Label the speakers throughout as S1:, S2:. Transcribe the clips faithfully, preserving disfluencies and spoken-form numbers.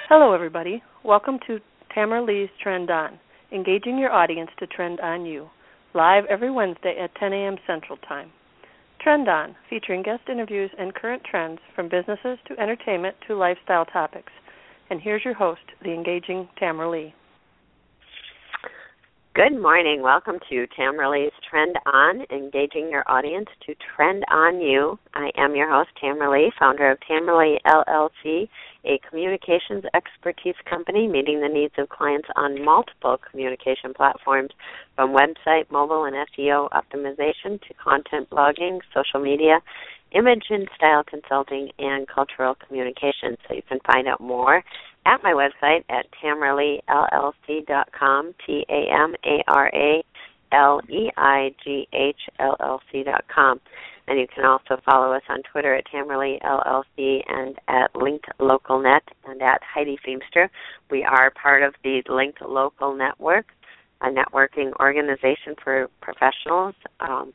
S1: Hello, everybody. Welcome to Tamara Lee's Trend On, engaging your audience to trend on you, live every Wednesday at ten a.m. Central Time. Trend On, featuring guest interviews and current trends from businesses to entertainment to lifestyle topics. And here's your host, the engaging Tamara Lee.
S2: Good morning. Welcome to Tamara Lee's Trend On, engaging your audience to trend on you. I am your host, Tamara Lee, founder of Tamara Lee, L L C, a communications expertise company meeting the needs of clients on multiple communication platforms, from website, mobile, and S E O optimization to content blogging, social media, image and style consulting, and cultural communication. So you can find out more at my website at tamara lee l l c dot com, T A M A R A L E I G H L L C dot com. And you can also follow us on Twitter at Tamara Lee L L C and at Linked Local Net and at Heidi Feimster. We are part of the Linked Local Network, a networking organization for professionals. Um,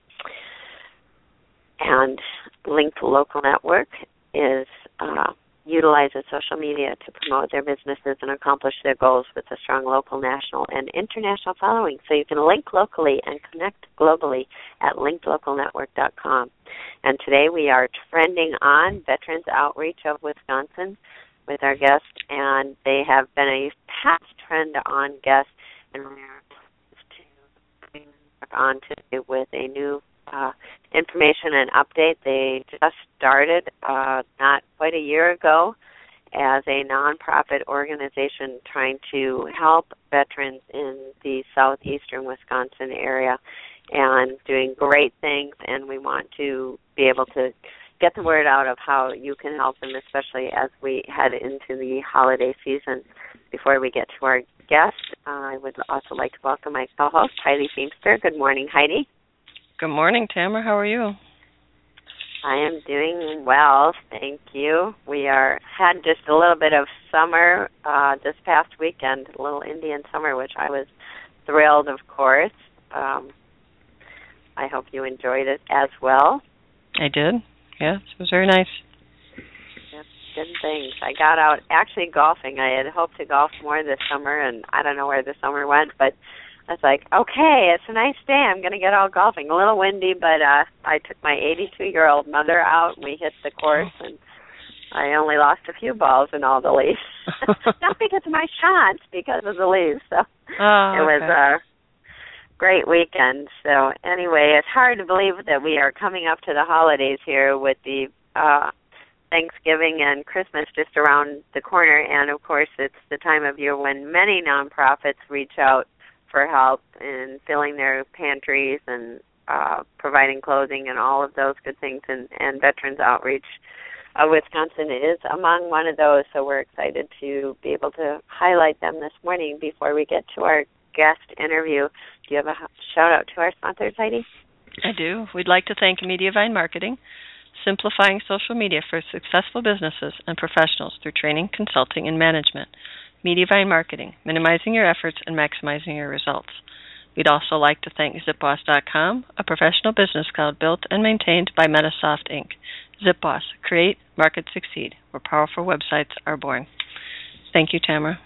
S2: and Linked Local Network is uh, utilizes social media to promote their businesses and accomplish their goals with a strong local, national, and international following. So you can link locally and connect globally at linked local network dot com. And today we are trending on Veterans Outreach of Wisconsin with our guest, and they have been a past trend on guest, and we're to on today with a new Uh, information and update. They just started uh, not quite a year ago as a nonprofit organization trying to help veterans in the southeastern Wisconsin area and doing great things, and we want to be able to get the word out of how you can help them, especially as we head into the holiday season. Before we get to our guest, uh, I would also like to welcome my co-host, Heidi Feimster. Good morning, Heidi.
S3: Good morning, Tamara. How are you?
S2: I am doing well, thank you. We are had just a little bit of summer uh, this past weekend, a little Indian summer, which I was thrilled, of course. Um, I hope you enjoyed it as well.
S3: I did. Yes, it was very nice.
S2: Yep, good things. I got out actually golfing. I had hoped to golf more this summer, and I don't know where the summer went, but I was like, okay, it's a nice day. I'm going to get out golfing. A little windy, but uh, I took my eighty-two-year-old mother out, and we hit the course, and I only lost a few balls in all the leaves. Not because of my shots, because of the leaves. So
S3: oh,
S2: it was
S3: okay.
S2: a great weekend. So anyway, it's hard to believe that we are coming up to the holidays here with the uh, Thanksgiving and Christmas just around the corner, and, of course, it's the time of year when many nonprofits reach out for help in filling their pantries and uh, providing clothing and all of those good things. And, and Veterans Outreach of Wisconsin is among one of those, so we're excited to be able to highlight them this morning before we get to our guest interview. Do you have a shout-out to our sponsors, Heidi?
S3: I do. We'd like to thank Mediavine Marketing, simplifying social media for successful businesses and professionals through training, consulting, and management. Mediavine Marketing, minimizing your efforts and maximizing your results. We'd also like to thank zip boss dot com, a professional business cloud built and maintained by Metasoft Incorporated. ZipBoss, create, market, succeed, where powerful websites are born. Thank you, Tamara.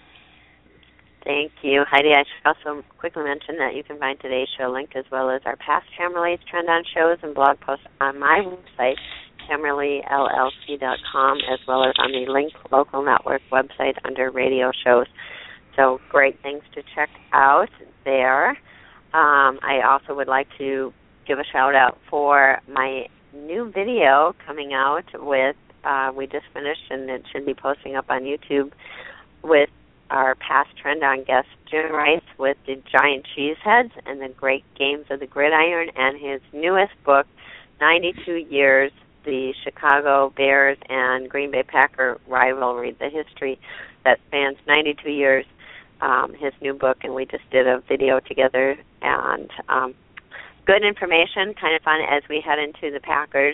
S2: Thank you, Heidi. I should also quickly mention that you can find today's show link as well as our past Tamara Lee's Trend On shows and blog posts on my website, tamara lee l l c dot com, as well as on the Link Local Network website under radio shows. So great things to check out there. Um, I also would like to give a shout-out for my new video coming out with, uh, we just finished, and it should be posting up on YouTube, with our past Trend On guest, Jim Rice, with the Giant Cheeseheads and the Great Games of the Gridiron, and his newest book, ninety-two years, the Chicago Bears and Green Bay Packer rivalry, the history that spans ninety-two years, um, his new book, and we just did a video together, and um, good information, kind of fun as we head into the Packers.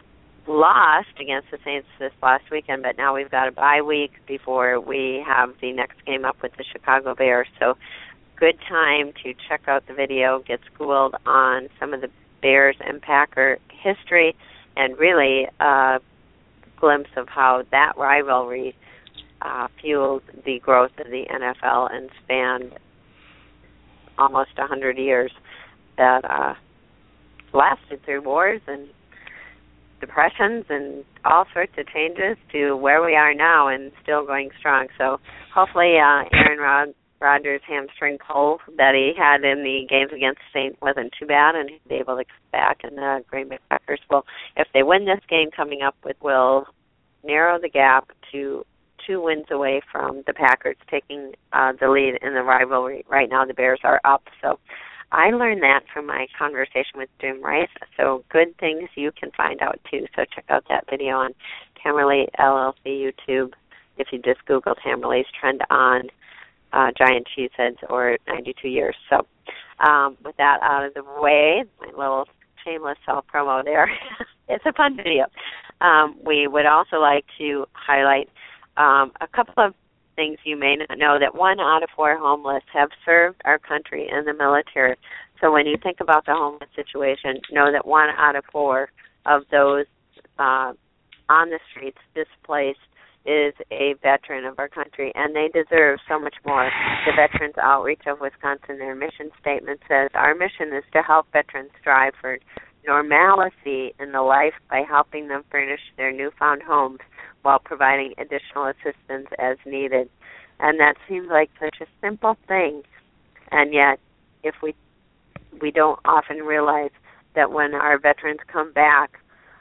S2: Lost against the Saints this last weekend, but now we've got a bye week before we have the next game up with the Chicago Bears, so good time to check out the video, get schooled on some of the Bears and Packer history, and really a glimpse of how that rivalry uh, fueled the growth of the N F L and spanned almost one hundred years that uh, lasted through wars and depressions and all sorts of changes to where we are now and still going strong. So hopefully uh, Aaron Rod- Rodgers' hamstring pull that he had in the games against Saint wasn't too bad, and he'll be able to come back. And the Green Bay Packers will, if they win this game coming up, with will narrow the gap to two wins away from the Packers taking uh, the lead in the rivalry. Right now the Bears are up. So I learned that from my conversation with Jim Rice. So good things you can find out too. So check out that video on Tamerley L L C YouTube if you just Google Tamerley's Trend On uh, Giant Cheeseheads or ninety-two years. So um, with that out of the way, my little shameless self-promo there. It's a fun video. Um, we would also like to highlight um, a couple of things you may not know, that one out of four homeless have served our country in the military. So when you think about the homeless situation, know that one out of four of those uh, on the streets displaced is a veteran of our country, and they deserve so much more. The Veterans Outreach of Wisconsin, their mission statement says, our mission is to help veterans strive for normalcy in the life by helping them furnish their newfound homes while providing additional assistance as needed. And that seems like such a simple thing, and yet if we we don't often realize that when our veterans come back,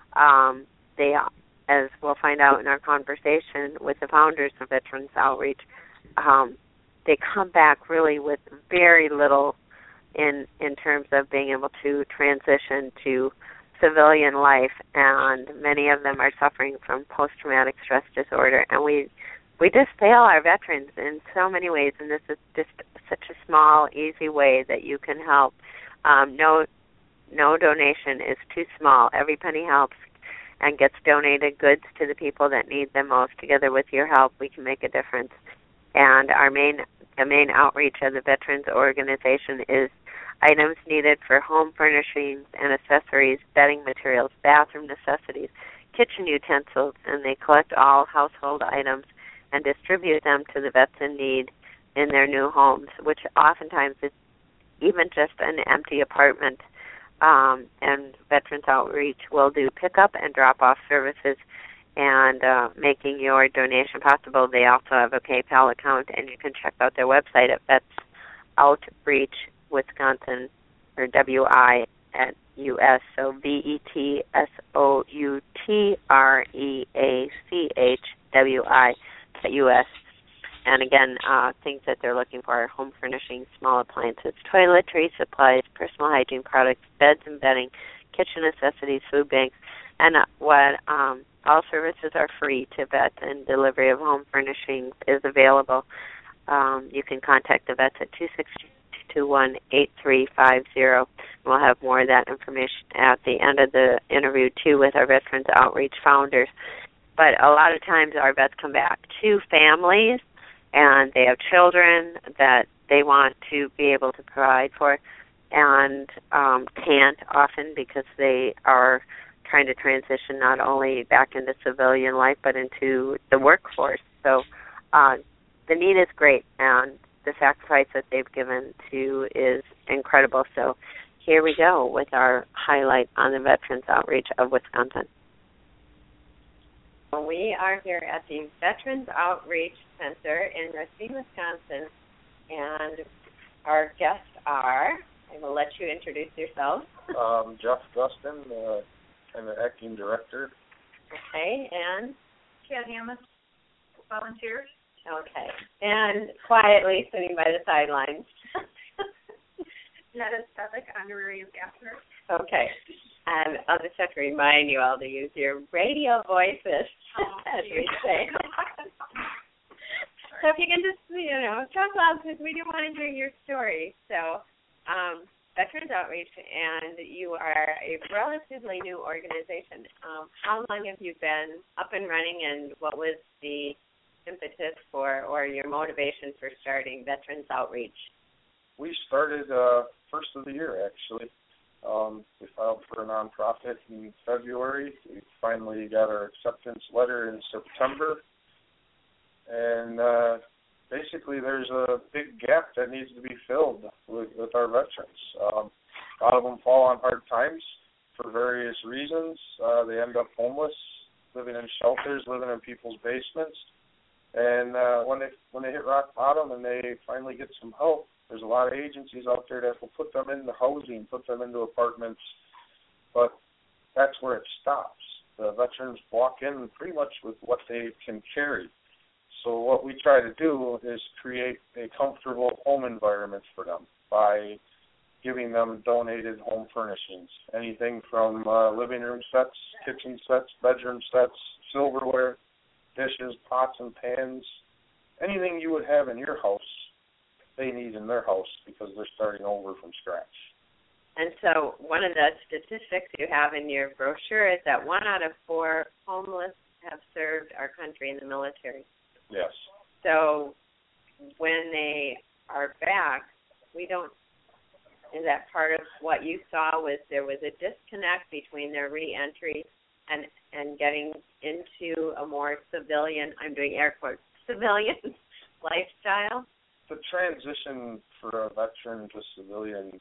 S2: um, they, as we'll find out in our conversation with the founders of Veterans Outreach, um, they come back really with very little in in terms of being able to transition to civilian life, and many of them are suffering from post-traumatic stress disorder. And we we just fail our veterans in so many ways, and this is just such a small, easy way that you can help. Um, no, no donation is too small. Every penny helps and gets donated goods to the people that need them most. Together with your help, we can make a difference. And our main the main outreach of the Veterans Organization is items needed for home furnishings and accessories, bedding materials, bathroom necessities, kitchen utensils, and they collect all household items and distribute them to the vets in need in their new homes, which oftentimes is even just an empty apartment. Um, and Veterans Outreach will do pickup and drop-off services and uh, making your donation possible. They also have a PayPal account, and you can check out their website at Vets Outreach Wisconsin, or W I at U S, so V E T S O U T R E A C H W I at U S. And again, uh, things that they're looking for are home furnishings, small appliances, toiletry supplies, personal hygiene products, beds and bedding, kitchen necessities, food banks, and uh, what um, all services are free to vets, and delivery of home furnishings is available. Um, you can contact the vets at two six two one eight three five zero. We'll have more of that information at the end of the interview, too, with our Veterans Outreach founders. But a lot of times our vets come back to families, and they have children that they want to be able to provide for, and um, can't often because they are trying to transition not only back into civilian life but into the workforce. So uh, the need is great, and the sacrifice that they've given to is incredible. So here we go with our highlight on the Veterans Outreach of Wisconsin. We are here at the Veterans Outreach Center in Racine, Wisconsin, and our guests are, I will let you introduce yourself.
S4: Um, Jeff Gustin, uh, I'm the acting director.
S2: Okay, and?
S5: Chad Hammond, volunteer.
S2: Okay, and quietly sitting by the sidelines.
S5: Netta Stefik, honorary ambassador.
S2: Okay. Um, I'll just have to remind you all to use your radio voices,
S5: oh,
S2: as we say. So if you can just, you know, talk loud, because we do want to hear your story. So, um, Veterans Outreach, and you are a relatively new organization. Um, how long have you been up and running, and what was the impetus for, or your motivation for starting Veterans Outreach?
S4: We started uh, first of the year, actually. Um, we filed for a nonprofit in February. We finally got our acceptance letter in September. and uh, basically there's a big gap that needs to be filled with, with our veterans. Um, a lot of them fall on hard times for various reasons. Uh, they end up homeless, living in shelters, living in people's basements. And uh, when they when they hit rock bottom and they finally get some help, there's a lot of agencies out there that will put them into housing, put them into apartments, but that's where it stops. The veterans walk in pretty much with what they can carry. So what we try to do is create a comfortable home environment for them by giving them donated home furnishings, anything from uh, living room sets, kitchen sets, bedroom sets, silverware, dishes, pots and pans, anything you would have in your house, they need in their house because they're starting over from scratch.
S2: And so one of the statistics you have in your brochure is that one out of four homeless have served our country in the military.
S4: Yes.
S2: So when they are back, we don't, is that part of what you saw was there was a disconnect between their reentry and and getting into a more civilian, I'm doing air quotes, civilian lifestyle?
S4: The transition for a veteran to civilian,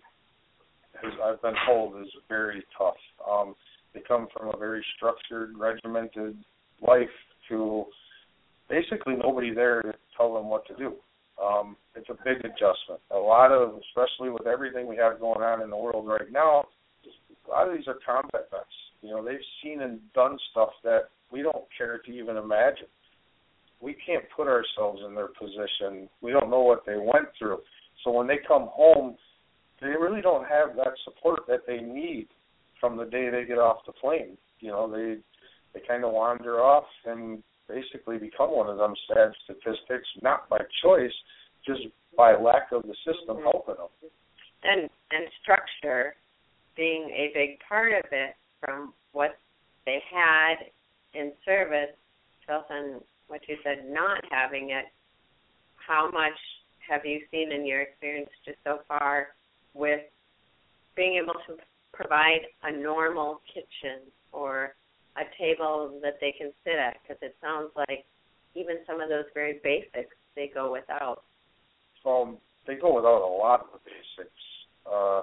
S4: as I've been told, is very tough. Um, they come from a very structured, regimented life to basically nobody there to tell them what to do. Um, it's a big adjustment. A lot of, especially with everything we have going on in the world right now, a lot of these are combat vets. You know, they've seen and done stuff that we don't care to even imagine. We can't put ourselves in their position. We don't know what they went through. So when they come home, they really don't have that support that they need from the day they get off the plane. You know, they they kind of wander off and basically become one of them sad statistics, not by choice, just by lack of the system helping them.
S2: And and structure being a big part of it, from what they had in service to then what you said, not having it. How much have you seen in your experience just so far with being able to provide a normal kitchen or a table that they can sit at? Because it sounds like even some of those very basics they go without.
S4: Um, they go without a lot of the basics. Uh,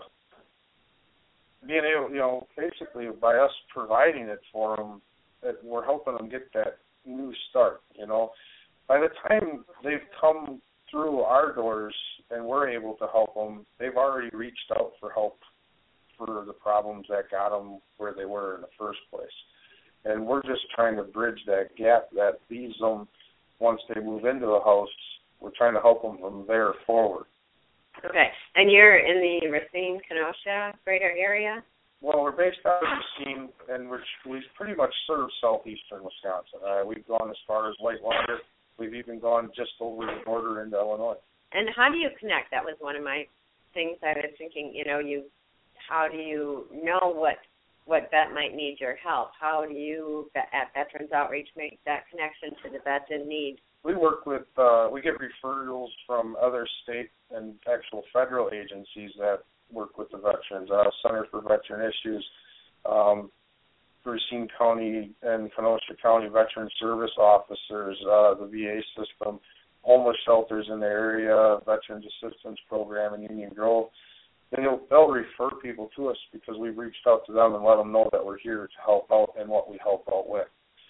S4: being able, you know, basically by us providing it for them, it, we're helping them get that new start. You know, by the time they've come through our doors and we're able to help them, they've already reached out for help for the problems that got them where they were in the first place. And we're just trying to bridge that gap that leaves them once they move into the house. We're trying to help them from there forward.
S2: Okay. And you're in the Racine, Kenosha greater area?
S4: Well, we're based out of Racine, and we're, we pretty much serve southeastern Wisconsin. Uh, we've gone as far as Whitewater. We've even gone just over the border into Illinois.
S2: And how do you connect? That was one of my things I was thinking, you know, you, how do you know what what vet might need your help? How do you, at Veterans Outreach, make that connection to the vet in need?
S4: We work with, uh, we get referrals from other state and actual federal agencies that work with the veterans. Uh, Center for Veteran Issues, um, Racine County and Kenosha County Veteran Service Officers, uh, the V A system, homeless shelters in the area, Veterans Assistance Program in Union Grove. And they'll, they'll refer people to us because we've reached out to them and let them know that we're here to help out and what we help out with.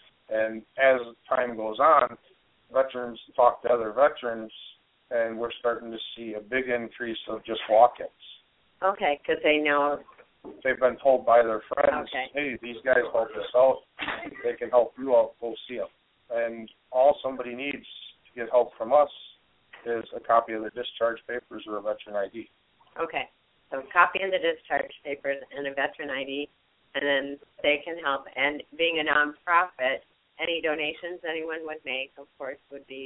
S4: And as time goes on, veterans talk to other veterans, and we're starting to see a big increase of just walk-ins.
S2: Okay, because they know.
S4: They've been told by their friends,
S2: okay.
S4: hey, these guys help us out. They can help you out. Go see them. And all somebody needs to get help from us is a copy of the discharge papers or a veteran I D.
S2: Okay. So a copy of the discharge papers and a veteran I D, and then they can help. And being a nonprofit, any donations anyone would make, of course, would be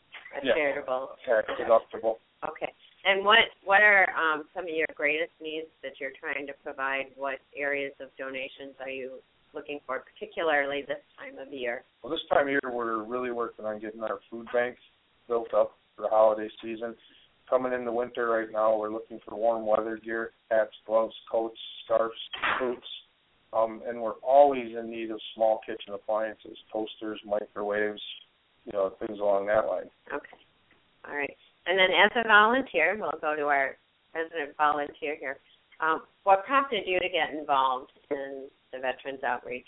S2: a
S4: yeah.
S2: charitable.
S4: Tax deductible.
S2: Okay. And what what are um, some of your greatest needs that you're trying to provide? What areas of donations are you looking for, particularly this time of year?
S4: Well, this time of year we're really working on getting our food bank built up for the holiday season. Coming in the winter right now, we're looking for warm weather gear, hats, gloves, coats, scarves, boots. Um, and we're always in need of small kitchen appliances, toasters, microwaves, you know, things along that line.
S2: Okay. All right. And then as a volunteer, we'll go to our resident volunteer here. Um, what prompted you to get involved in the Veterans Outreach?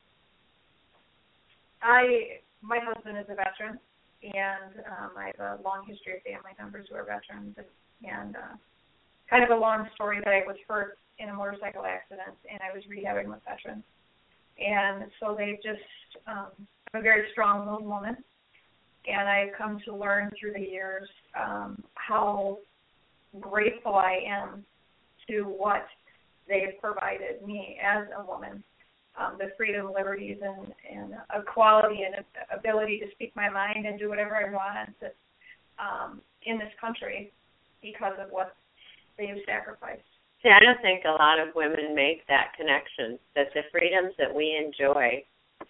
S5: I, my husband is a veteran, and um, I have a long history of family members who are veterans, and, and uh, kind of a long story that I was hurt in a motorcycle accident, and I was rehabbing with veterans. And so they just, um, I'm a very strong-willed woman, and I've come to learn through the years um, how grateful I am to what they've provided me as a woman. Um, the freedom, liberties, and, and equality and ability to speak my mind and do whatever I want um, in this country because of what they've sacrificed.
S2: See, I don't think a lot of women make that connection, that the freedoms that we enjoy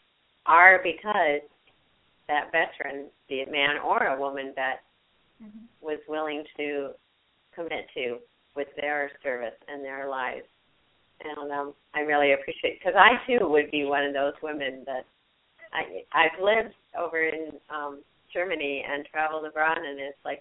S2: are because that veteran, be it man or a woman vet, mm-hmm. was willing to commit to with their service and their lives. And um, I really appreciate, because I, too, would be one of those women that I, I've lived over in um, Germany and traveled abroad, and it's like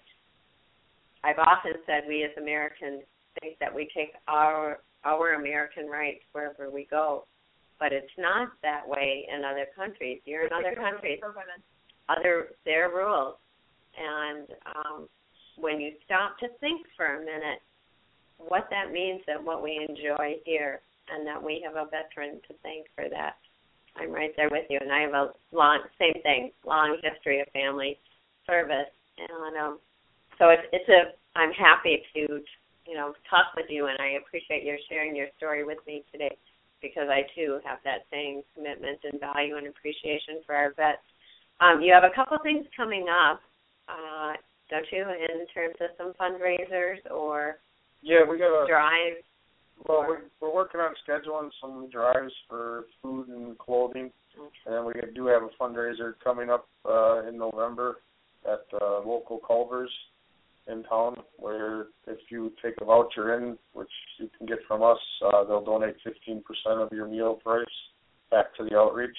S2: I've often said we as Americans think that we take our our American rights wherever we go, but it's not that way in other countries. You're in other countries, other their rules, and um, when you stop to think for a minute what that means and what we enjoy here, and that we have a veteran to thank for that. I'm right there with you, and I have a long, same thing, long history of family service, and um, so it's, it's a, I'm happy to, you know, talk with you, and I appreciate your sharing your story with me today, because I, too, have that same commitment and value and appreciation for our vets. Um, you have a couple things coming up, uh, don't you, in terms of some fundraisers or
S4: Yeah, we got a
S2: drive.
S4: Well, we're, we're working on scheduling some drives for food and clothing,
S2: okay.
S4: and we do have a fundraiser coming up uh, in November at uh, local Culver's in town, where if you take a voucher in, which you can get from us, uh, they'll donate fifteen percent of your meal price back to the outreach.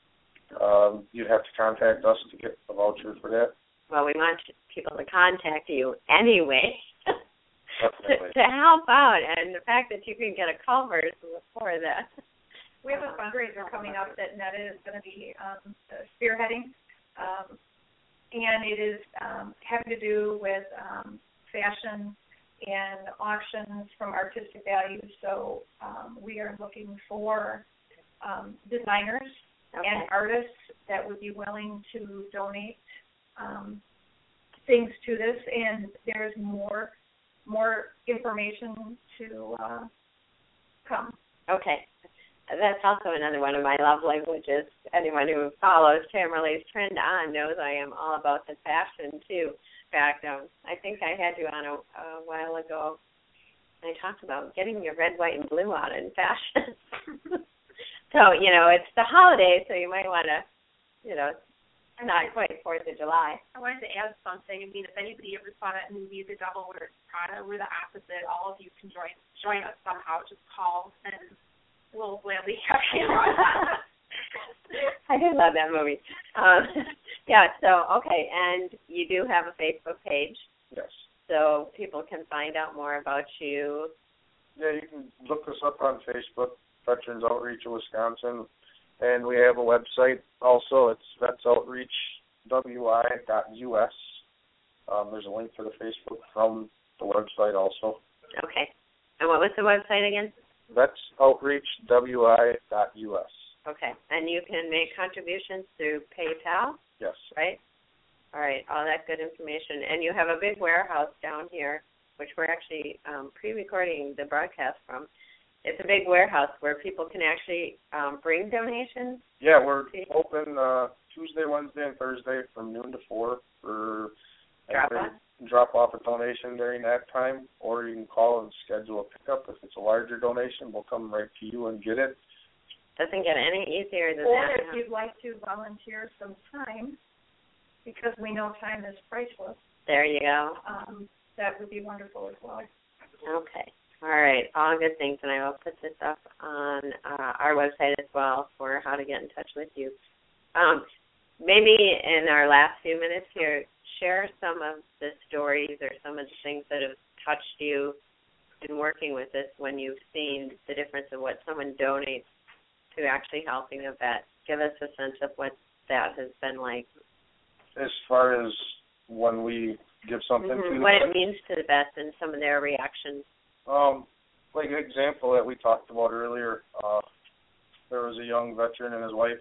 S4: Um, you'd have to contact us to get a voucher for that.
S2: Well, we want people to contact you anyway. to,
S4: Definitely.
S2: to help out, and the fact that you can get a Culver's before that.
S5: We have a fundraiser coming up that Netta is going to be um, spearheading, um, and it is um, having to do with um, fashion and auctions from artistic values. So um, we are looking for um, designers
S2: okay.
S5: and artists that would be willing to donate um, things to this, and there's more more information to uh, come.
S2: Okay. That's also another one of my love languages. Anyone who follows Tamerlee's Trend On knows I am all about the fashion, too. In fact, um, I think I had you on a, a while ago. I talked about getting your red, white, and blue on in fashion. So, you know, it's the holiday, so you might want to, you know, not quite fourth of July.
S5: I wanted to add something. I mean, if anybody ever saw that movie, The Devil Wears Prada, we're the opposite. All of you can join join us somehow. Just call, and we'll gladly have you.
S2: I do love that movie. Um, yeah, so, okay, and you do have a Facebook page.
S4: Yes.
S2: So people can find out more about you.
S4: Yeah, you can look us up on Facebook, Veterans Outreach of Wisconsin. And we have a website also. It's vets outreach w i dot u s. Um, there's a link to the Facebook from the website also.
S2: Okay. And what was the website again?
S4: vets outreach w i dot u s.
S2: Okay. And you can make contributions through PayPal?
S4: Yes.
S2: Right? All right. All that good information. And you have a big warehouse down here, which we're actually um, pre-recording the broadcast from. It's a big warehouse where people can actually um, bring donations.
S4: Yeah, we're open uh, Tuesday, Wednesday, and Thursday from noon to four for
S2: drop off.
S4: Drop off a donation during that time, or you can call and schedule a pickup. If it's a larger donation, we'll come right to you and get it.
S2: Doesn't get any easier than
S5: or
S2: that.
S5: Or if you'd like to volunteer some time, because we know time is priceless.
S2: There you go.
S5: Um, that would be wonderful as well.
S2: Okay. All right, all good things, and I will put this up on uh, our website as well for how to get in touch with you. Um, maybe in our last few minutes here, share some of the stories or some of the things that have touched you in working with this when you've seen the difference of what someone donates to actually helping a vet. Give us a sense of what that has been like.
S4: As far as when we give something
S2: mm-hmm.
S4: to the
S2: what
S4: vet,
S2: it means to the vets and some of their reactions.
S4: Um, like an example that we talked about earlier, uh, there was a young veteran and his wife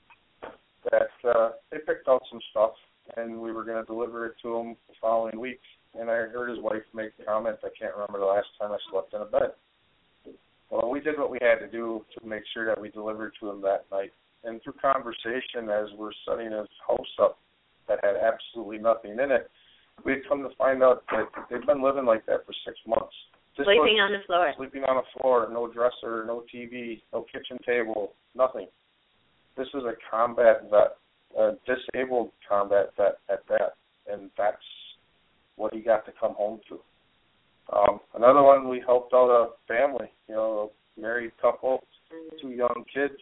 S4: that uh, they picked out some stuff, and we were going to deliver it to him the following week. And I heard his wife make a comment, I can't remember the last time I slept in a bed. Well, we did what we had to do to make sure that we delivered to him that night. And through conversation, as we're setting his house up that had absolutely nothing in it, we had come to find out that they've been living like that for six months. This
S2: sleeping on the floor.
S4: Sleeping on the floor, no dresser, no T V, no kitchen table, nothing. This is a combat vet, a disabled combat vet at that, and that's what he got to come home to. Um, another one, we helped out a family, you know, a married couple, mm-hmm. two young kids.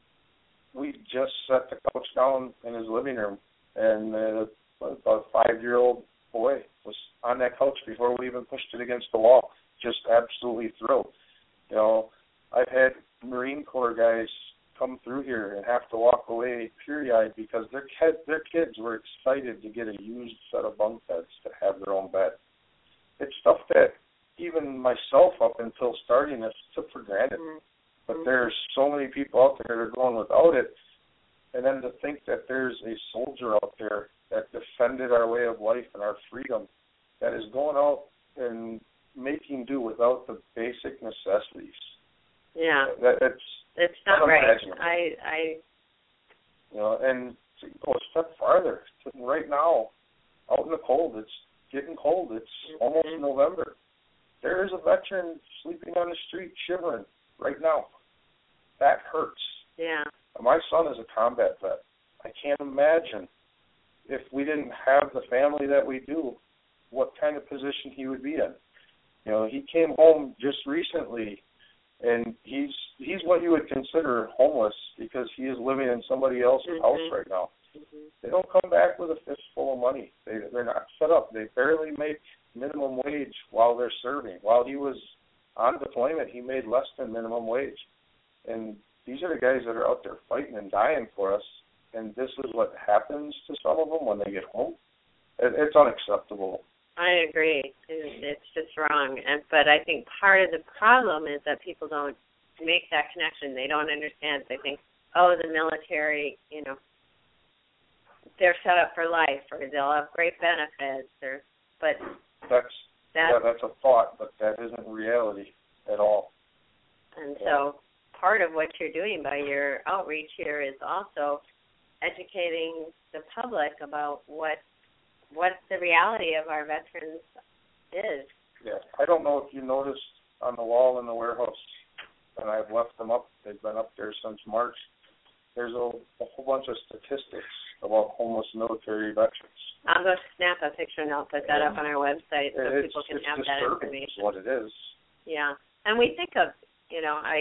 S4: We just set the couch down in his living room, and uh, a five-year-old boy was on that couch before we even pushed it against the wall, just absolutely thrilled. You know, I've had Marine Corps guys come through here and have to walk away teary-eyed because their, kid, their kids were excited to get a used set of bunk beds to have their own bed. It's stuff that even myself, up until starting this, took for granted. Mm-hmm. But there's so many people out there that are going without it. And then to think that there's a soldier out there that defended our way of life and our freedom that is going out and making do without the basic necessities.
S2: Yeah.
S4: That, that's
S2: it's not right. I, I,
S4: you know, and to go a step farther, right now, out in the cold, it's getting cold. It's mm-hmm. almost November. There is a veteran sleeping on the street shivering right now. That hurts.
S2: Yeah.
S4: My son is a combat vet. I can't imagine if we didn't have the family that we do, what kind of position he would be in. You know, he came home just recently, and he's he's what you would consider homeless because he is living in somebody else's mm-hmm. house right now. Mm-hmm. They don't come back with a fistful of money. They, they're not set up. They barely make minimum wage while they're serving. While he was on deployment, he made less than minimum wage. And these are the guys that are out there fighting and dying for us, and this is what happens to some of them when they get home. It, it's unacceptable.
S2: I agree. It's just wrong. And but I think part of the problem is that people don't make that connection. They don't understand. They think, oh, the military, you know, they're set up for life, or they'll have great benefits, or but
S4: that's
S2: that,
S4: yeah, that's a thought, but that isn't reality at all.
S2: And yeah. so part of what you're doing by your outreach here is also educating the public about what what the reality of our veterans is.
S4: Yeah, I don't know if you noticed on the wall in the warehouse, and I've left them up. They've been up there since March. There's a, a whole bunch of statistics about homeless military veterans.
S2: I'll go snap a picture and I'll put that
S4: and
S2: up on our website so
S4: it's,
S2: people can
S4: it's
S2: have that information.
S4: What it is.
S2: Yeah, and we think of, you know, I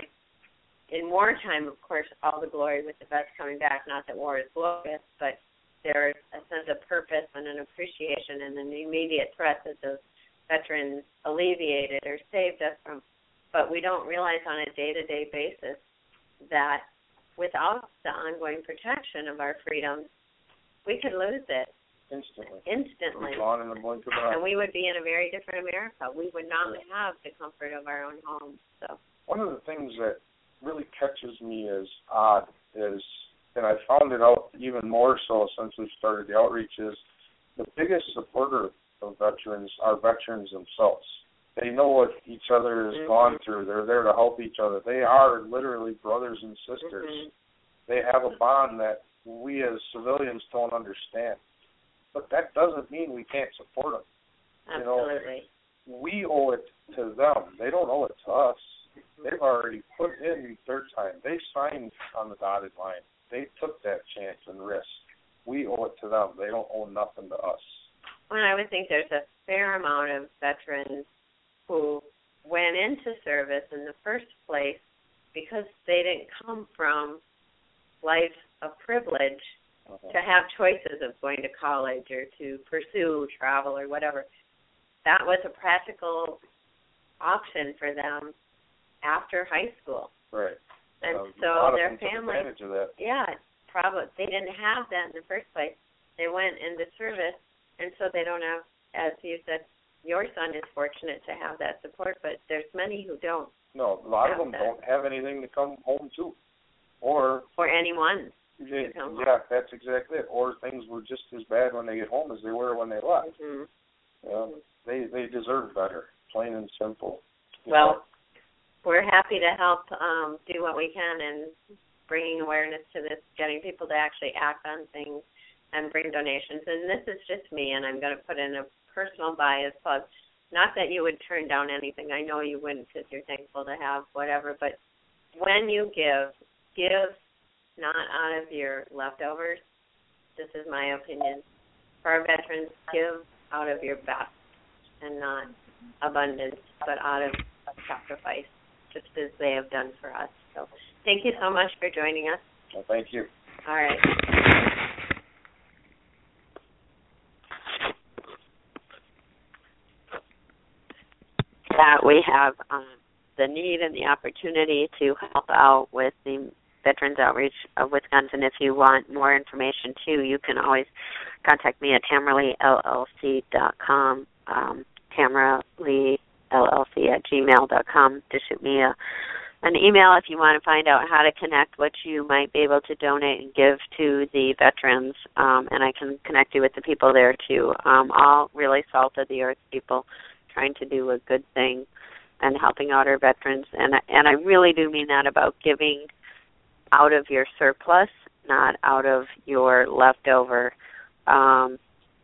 S2: in wartime, of course, all the glory with the vets coming back. Not that war is glorious, but there's a sense of purpose and an appreciation and an immediate threat that those veterans alleviated or saved us from. But we don't realize on a day-to-day basis that without the ongoing protection of our freedoms, we could lose it.
S4: Instantly.
S2: Instantly.
S4: Gone in the blink of an eye.
S2: And we would be in a very different America. We would not have the comfort of our own homes. So
S4: one of the things that really catches me as odd is, and I found it out even more so since we started the outreach, is the biggest supporter of veterans are veterans themselves. They know what each other has mm-hmm. gone through. They're there to help each other. They are literally brothers and sisters. Mm-hmm. They have a bond that we as civilians don't understand. But that doesn't mean we can't support them.
S2: Absolutely.
S4: You know, we owe it to them. They don't owe it to us. They've already put in their time. They signed on the dotted line. They took that chance and risk. We owe it to them. They don't owe nothing to us.
S2: Well, I would think there's a fair amount of veterans who went into service in the first place because they didn't come from life of privilege. to have choices of going to college or to pursue travel or whatever. That was a practical option for them after high school.
S4: Right.
S2: And
S4: um,
S2: so their family,
S4: advantage of that.
S2: yeah, probably they didn't have that in the first place. They went into service, and so they don't have, as you said, your son is fortunate to have that support, but there's many who don't.
S4: No, a lot of them
S2: that.
S4: don't have anything to come home to, or
S2: or anyone.
S4: They, yeah, that's exactly it. Or things were just as bad when they get home as they were when they left.
S2: Mm-hmm.
S4: Yeah, they they deserve better, plain and simple.
S2: Well, we're happy to help um, do what we can in bringing awareness to this, getting people to actually act on things and bring donations. And this is just me, and I'm going to put in a personal bias plug. Not that you would turn down anything. I know you wouldn't because you're thankful to have whatever. But when you give, give not out of your leftovers. This is my opinion. For our veterans, give out of your best and not abundance, but out of sacrifice, just as they have done for us. So thank you so much for joining us.
S4: Well, thank you.
S2: All right. That we have um, the need and the opportunity to help out with the Veterans Outreach of Wisconsin. If you want more information, too, you can always contact me at tamara lee l l c dot com, um, tamara lee l l c at gmail dot com to shoot me a, an email if you want to find out how to connect, what you might be able to donate and give to the veterans, um, and I can connect you with the people there, too. Um, all really salt-of-the-earth people trying to do a good thing and helping out our veterans. And, and I really do mean that about giving out of your surplus, not out of your leftover. Um,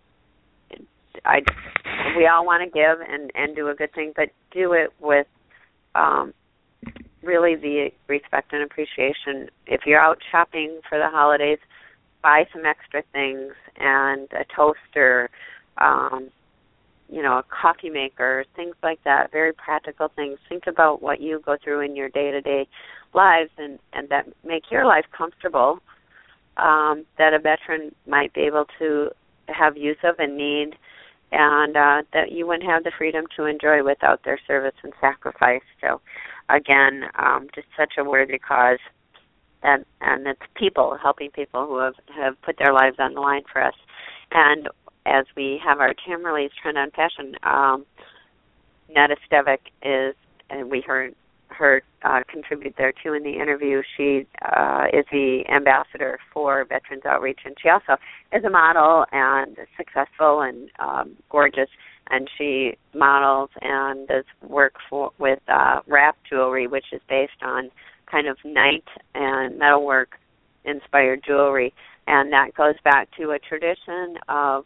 S2: I, we all want to give and, and do a good thing, but do it with um, really the respect and appreciation. If you're out shopping for the holidays, buy some extra things and a toaster, um, you know, a coffee maker, things like that, very practical things. Think about what you go through in your day-to-day lives and, and that make your life comfortable, um, that a veteran might be able to have use of and need, and uh, that you wouldn't have the freedom to enjoy without their service and sacrifice. So, again, um, just such a worthy cause, and, and it's people, helping people who have, have put their lives on the line for us. And as we have our Tamara Lee's Trend on Fashion, um, Netta Stevic is, and we heard her uh, contribute there too in the interview. She uh, is the ambassador for Veterans Outreach, and she also is a model and successful and um, gorgeous, and she models and does work for with uh, wrap jewelry, which is based on kind of knight and metalwork inspired jewelry. And that goes back to a tradition of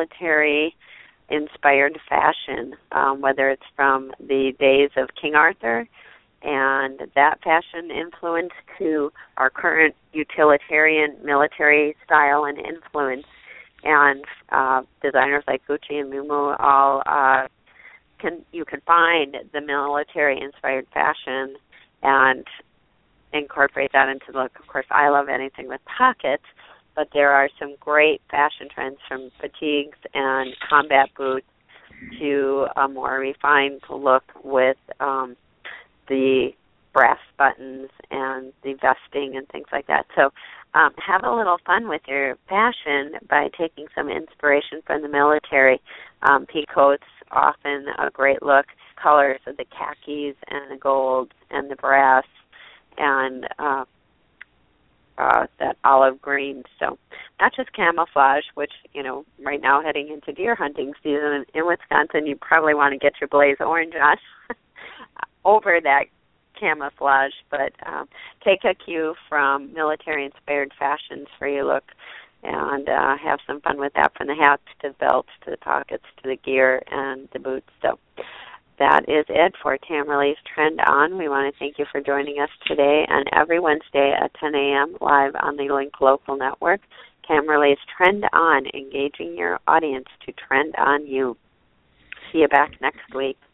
S2: military-inspired fashion, um, whether it's from the days of King Arthur and that fashion influence to our current utilitarian military style and influence. And uh, designers like Gucci and Miu Miu all uh, can you can find the military-inspired fashion and incorporate that into the look. Of course, I love anything with pockets, but there are some great fashion trends from fatigues and combat boots to a more refined look with um, the brass buttons and the vesting and things like that. So um, have a little fun with your fashion by taking some inspiration from the military. Um, peacoats, often a great look. Colors of the khakis and the gold and the brass and uh, uh, that olive green. So not just camouflage, which, you know, right now heading into deer hunting season in Wisconsin, you probably want to get your blaze orange on over that camouflage, but um, take a cue from military-inspired fashions for your look and uh, have some fun with that, from the hats to the belts to the pockets to the gear and the boots. So that is it for Tamara Lee's Trend On. We want to thank you for joining us today and every Wednesday at ten a.m. live on the Link Local Network. Tamara Lee's Trend On, engaging your audience to trend on you. See you back next week.